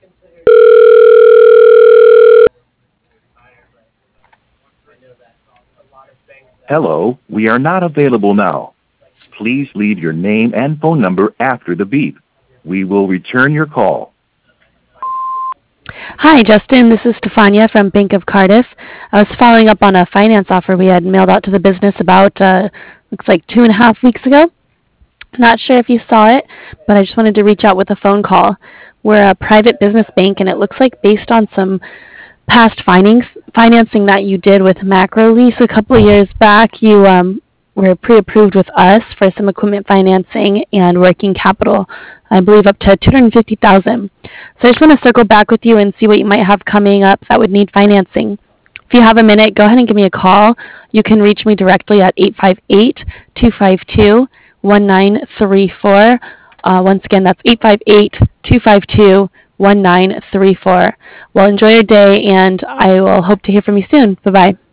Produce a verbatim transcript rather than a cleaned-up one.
Hello, we are not available now. Please leave your name and phone number after the beep. We will return your call. Hi, Justin. This is Stefania from Bank of Cardiff. I was following up on a finance offer we had mailed out to the business about, uh, looks like two and a half weeks ago. Not sure if you saw it, but I just wanted to reach out with a phone call. We're a private business bank, and it looks like based on some past findings, financing that you did with Macro Lease a couple of years back, you um, were pre-approved with us for some equipment financing and working capital, I believe up to two hundred fifty thousand dollars. So I just want to circle back with you and see what you might have coming up that would need financing. If you have a minute, go ahead and give me a call. You can reach me directly at eight five eight, two five two, one nine three four. Uh, once again, that's eight five eight, two five two, one nine three four. Well, enjoy your day, and I will hope to hear from you soon. Bye-bye.